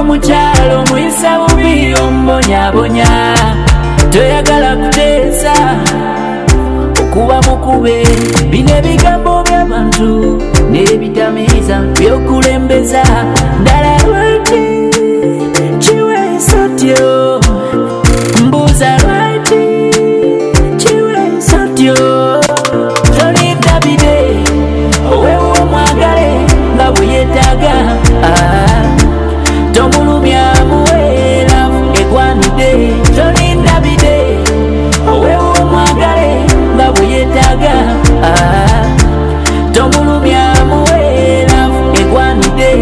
mukyalo muyisa bubi ombonyabonya toyagala kuteesa okuba mukube bino ebigambo by'abantu n'ebitamiiza by'okulembeza ndala lwaki kiweesotyo mbuuza lwaki kiweesotyo tolinda bide oweewo omwagale nga bwe yeetaaga tomulumya muweera egwanidde tolinda bide oweewo omwagale nga bwe yeetaaga tomulumya muweera egwanidde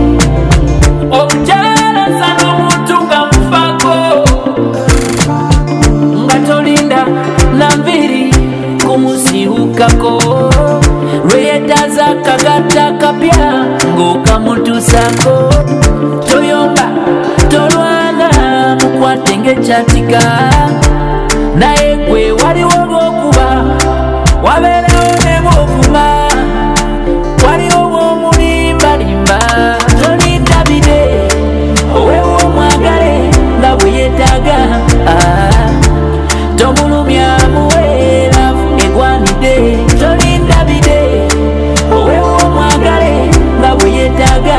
obukyala sana omuntu nga mufaako nga tolinda nambiri kumusiwukako lweyetaaza akagatta kapya ng'okamutuusako toyomba tolwana mukwate ng'ekyatika naye gwe waliwo lw'okuba wabeerawo ne bw'ovuma waliwo bw'omulimbalimba tolinda bide oweewo omwagale nga bwe yeetaaga tomulumya muweera egwanidde tolinda bide oweewo omwagale nga bwe yeetaaga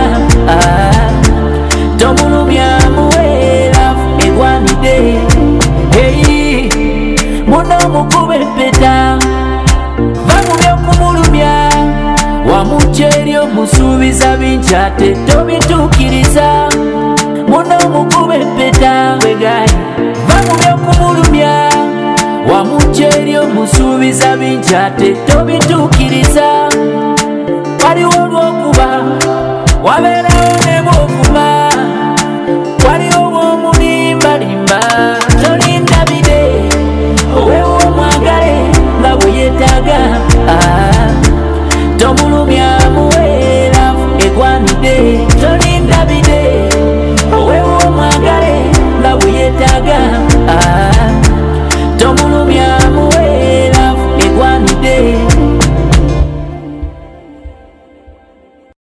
tomulumya muweera egwanidde hey muno mukube empeta va mu by'okumulumya wamukyeri omusuubiza bingi ate tobituukiriza muno mukube empeta wegayi va mu by'okumulumya wamukyeri omusuubiza bingi ate tobituukiriza